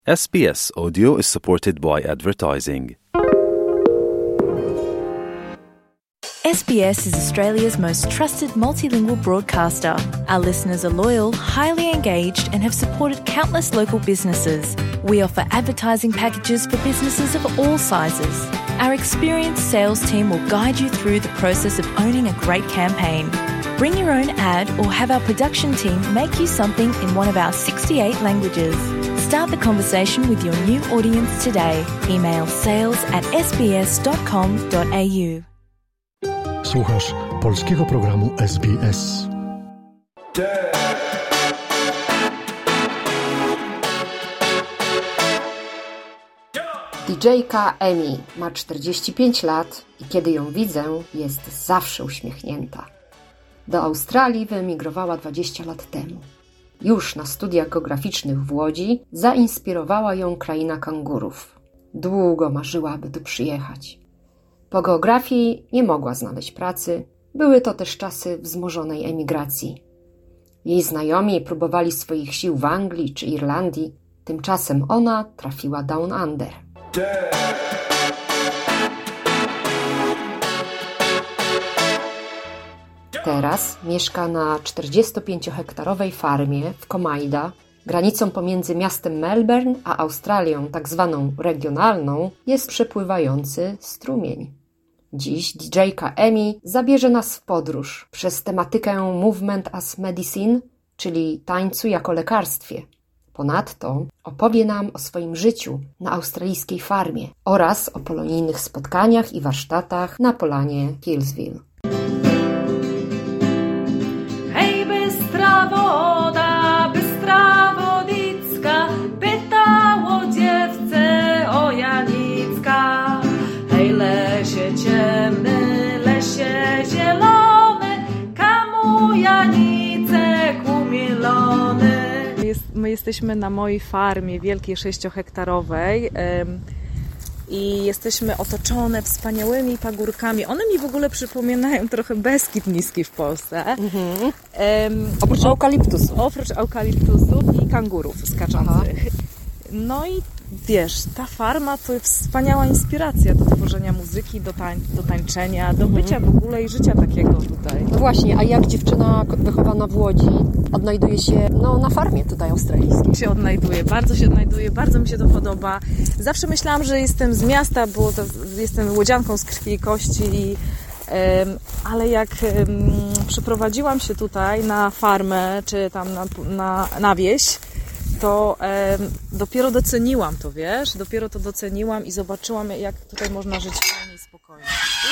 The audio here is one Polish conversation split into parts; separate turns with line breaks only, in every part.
SBS Audio is supported by advertising.
SBS is Australia's most trusted multilingual broadcaster. Our listeners are loyal, highly engaged, and have supported countless local businesses. We offer advertising packages for businesses of all sizes. Our experienced sales team will guide you through the process of owning a great campaign. Bring your own ad or have our production team make you something in one of our 68 languages. Start the conversation with your new audience today. Email sales@sbs.com.au.
Słuchasz polskiego programu SBS.
DJ-ka Emi ma 45 lat i kiedy ją widzę, jest zawsze uśmiechnięta. Do Australii wyemigrowała 20 lat temu. Już na studiach geograficznych w Łodzi zainspirowała ją kraina kangurów. Długo marzyła, aby tu przyjechać. Po geografii nie mogła znaleźć pracy. Były to też czasy wzmożonej emigracji. Jej znajomi próbowali swoich sił w Anglii czy Irlandii. Tymczasem ona trafiła Down Under. Teraz mieszka na 45-hektarowej farmie w Comaida. Granicą pomiędzy miastem Melbourne a Australią, tak zwaną regionalną, jest przepływający strumień. Dziś DJ-ka Emi zabierze nas w podróż przez tematykę Movement as Medicine, czyli tańcu jako lekarstwie. Ponadto opowie nam o swoim życiu na australijskiej farmie oraz o polonijnych spotkaniach i warsztatach na polanie Hillsville.
Hej, bystra woda, bystra wodicka, pytało dziewce o Janicka. Hej, lesie ciemny, lesie zielony, kamu Janicek umielony.
My jesteśmy na mojej farmie wielkiej 6-hektarowej i jesteśmy otoczone wspaniałymi pagórkami. One mi w ogóle przypominają trochę Beskid Niski w Polsce.
Oprócz eukaliptusów.
Oprócz eukaliptusów i kangurów skaczących. No i wiesz, ta farma to wspaniała inspiracja do tworzenia muzyki, do tańczenia, do bycia w ogóle i życia takiego tutaj.
No właśnie, a jak dziewczyna wychowana w Łodzi odnajduje się na farmie tutaj australijskiej?
Bardzo się odnajduje, bardzo mi się to podoba. Zawsze myślałam, że jestem z miasta, bo jestem łodzianką z krwi i kości, ale jak przeprowadziłam się tutaj na farmę, czy tam na wieś, to dopiero doceniłam to, wiesz? Dopiero to doceniłam i zobaczyłam, jak tutaj można żyć fajnie i spokojnie.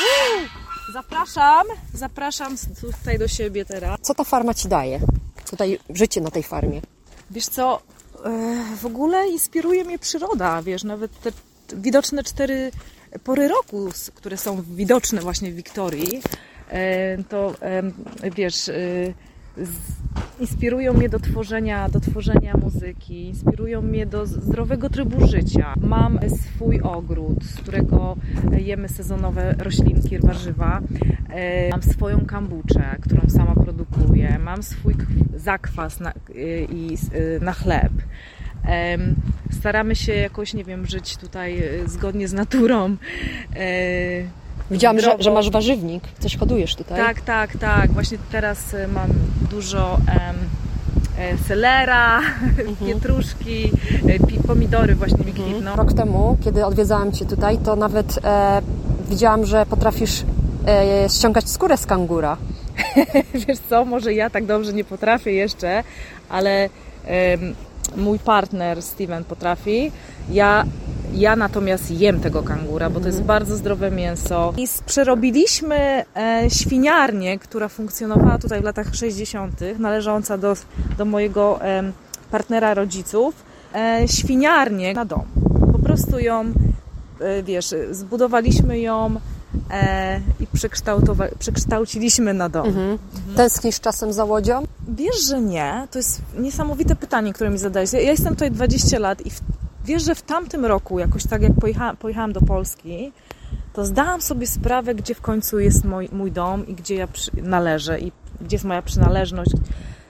Zapraszam tutaj do siebie teraz.
Co ta farma Ci daje? Tutaj życie na tej farmie.
Wiesz co, w ogóle inspiruje mnie przyroda, wiesz, nawet te widoczne 4 pory roku, które są widoczne właśnie w Wiktorii, to wiesz, inspirują mnie do tworzenia muzyki, inspirują mnie do zdrowego trybu życia. Mam swój ogród, z którego jemy sezonowe roślinki, warzywa. Mam swoją kambuczę, którą sama produkuję. Mam swój zakwas na chleb. Staramy się jakoś, nie wiem, żyć tutaj zgodnie z naturą.
Widziałam, że masz warzywnik. Coś hodujesz tutaj?
Tak. Właśnie teraz mam dużo selera, pietruszki, pomidory właśnie mi kwitną.
Rok temu, kiedy odwiedzałam Cię tutaj, to nawet widziałam, że potrafisz ściągać skórę z kangura.
Wiesz co, może ja tak dobrze nie potrafię jeszcze, ale mój partner Steven potrafi. Ja natomiast jem tego kangura, bo to jest bardzo zdrowe mięso. I przerobiliśmy świniarnię, która funkcjonowała tutaj w latach 60., należąca do mojego partnera rodziców. Świniarnię na dom. Po prostu ją, wiesz, zbudowaliśmy ją i przekształciliśmy na dom.
Tęsknisz czasem za Łodzią?
Wiesz, że nie. To jest niesamowite pytanie, które mi zadałeś. Ja jestem tutaj 20 lat i wiesz, że w tamtym roku, jakoś tak jak pojechałam do Polski, to zdałam sobie sprawę, gdzie w końcu jest mój dom i gdzie ja należę i gdzie jest moja przynależność.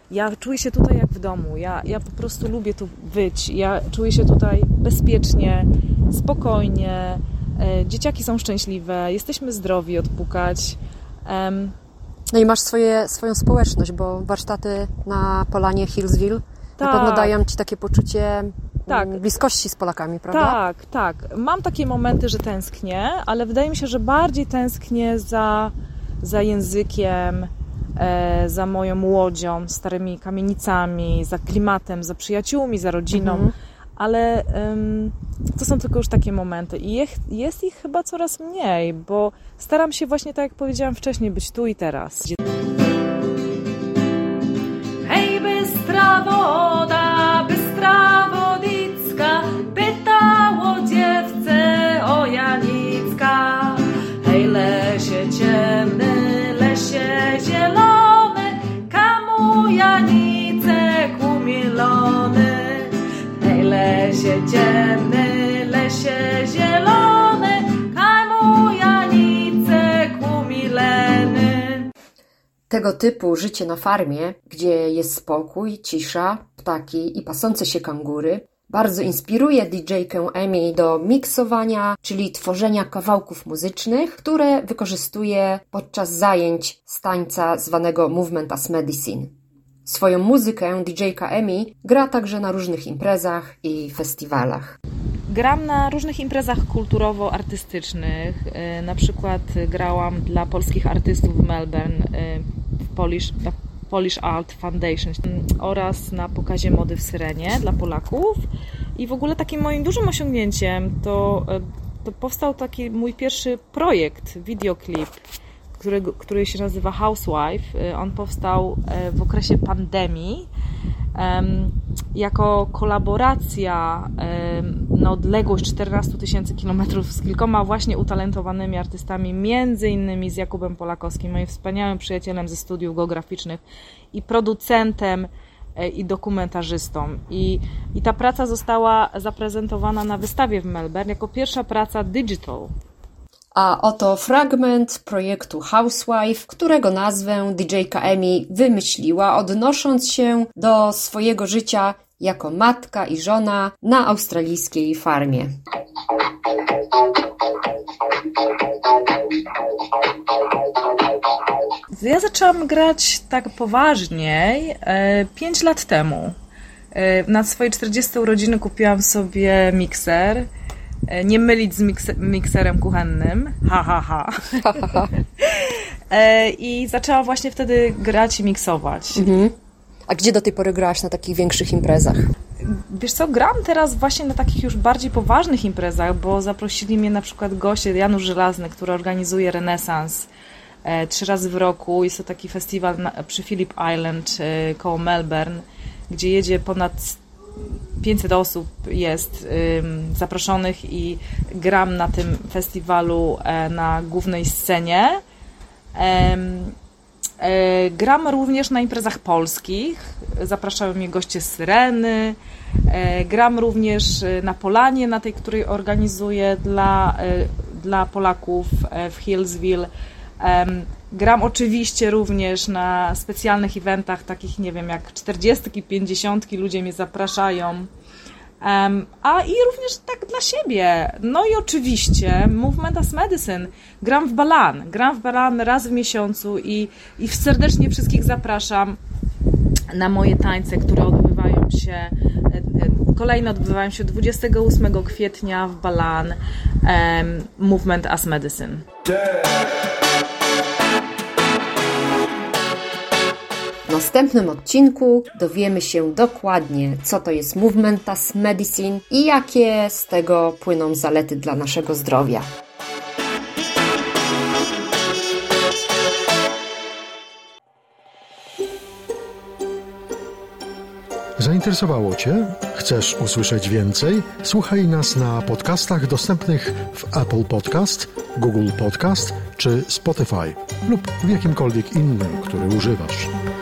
Ja czuję się tutaj jak w domu. Ja po prostu lubię tu być. Ja czuję się tutaj bezpiecznie, spokojnie. Dzieciaki są szczęśliwe, jesteśmy zdrowi odpukać.
No i masz swoją społeczność, bo warsztaty na Polanie Hillsville na pewno dają Ci takie poczucie bliskości z Polakami, prawda?
Tak. Mam takie momenty, że tęsknię, ale wydaje mi się, że bardziej tęsknię za językiem, za moją łodzią, starymi kamienicami, za klimatem, za przyjaciółmi, za rodziną. Ale to są tylko już takie momenty i jest ich chyba coraz mniej, bo staram się właśnie, tak jak powiedziałam wcześniej, być tu i teraz.
Hej, bystra woda, bystra wodicka, pytało dziewce o Janicka. Hej, lesie ciemny, lesie zielony, kamu Janicek umilony. Hej, lesie ciemny, lesie zielony, kamu Janicek umileny.
Tego typu życie na farmie, gdzie jest spokój, cisza, ptaki i pasące się kangury, bardzo inspiruje DJ-kę Emi do miksowania, czyli tworzenia kawałków muzycznych, które wykorzystuje podczas zajęć z tańca zwanego Movement as Medicine. Swoją muzykę DJ-ka Emi gra także na różnych imprezach i festiwalach.
Gram na różnych imprezach kulturowo-artystycznych. Na przykład grałam dla polskich artystów w Melbourne w Polish Art Foundation oraz na pokazie mody w Syrenie dla Polaków. I w ogóle takim moim dużym osiągnięciem to powstał taki mój pierwszy projekt, wideoklip, który się nazywa Housewife. On powstał w okresie pandemii jako kolaboracja na odległość 14 000 kilometrów z kilkoma właśnie utalentowanymi artystami, między innymi z Jakubem Polakowskim, moim wspaniałym przyjacielem ze studiów geograficznych i producentem i dokumentarzystą. I ta praca została zaprezentowana na wystawie w Melbourne jako pierwsza praca digital.
A oto fragment projektu Housewife, którego nazwę DJ-ka Emi wymyśliła, odnosząc się do swojego życia jako matka i żona na australijskiej farmie.
Ja zaczęłam grać tak poważniej 5 lat temu. Na swoje 40 urodziny kupiłam sobie mikser. Nie mylić z mikserem kuchennym. I zaczęłam właśnie wtedy grać i miksować.
A gdzie do tej pory grałaś na takich większych imprezach?
Wiesz co, gram teraz właśnie na takich już bardziej poważnych imprezach, bo zaprosili mnie na przykład goście, Janusz Żelazny, który organizuje Renesans 3 razy w roku. Jest to taki festiwal przy Phillip Island koło Melbourne, gdzie jedzie ponad 500 osób jest zaproszonych i gram na tym festiwalu na głównej scenie. Gram również na imprezach polskich. Zapraszają mnie goście z Syreny. Gram również na Polanie, na tej, której organizuję dla Polaków w Hillsville. Gram oczywiście również na specjalnych eventach, takich nie wiem, jak 40 i 50 ludzie mnie zapraszają. A i również tak dla siebie. No i oczywiście Movement as Medicine. Gram w Balan raz w miesiącu i serdecznie wszystkich zapraszam na moje tańce, które kolejne odbywają się 28 kwietnia w Balan. Movement as Medicine.
W następnym odcinku dowiemy się dokładnie, co to jest Movement as Medicine i jakie z tego płyną zalety dla naszego zdrowia.
Zainteresowało Cię? Chcesz usłyszeć więcej? Słuchaj nas na podcastach dostępnych w Apple Podcast, Google Podcast czy Spotify lub w jakimkolwiek innym, który używasz.